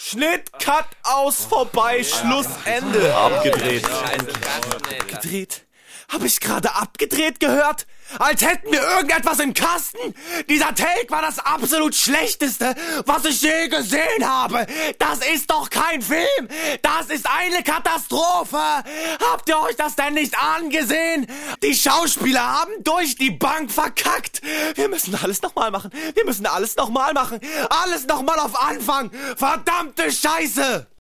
Schnitt, Cut, aus, vorbei, Schluss, Ende. Abgedreht. Abgedreht? Hab ich gerade abgedreht gehört? Als hätten wir irgendetwas im Kasten? Dieser Take war das absolut Schlechteste, was ich je gesehen habe. Das ist doch kein Film. Das ist eine Katastrophe. Habt ihr euch das denn nicht angesehen? Die Schauspieler haben durch die Bank verkackt. Wir müssen alles nochmal machen. Alles nochmal auf Anfang. Verdammte Scheiße.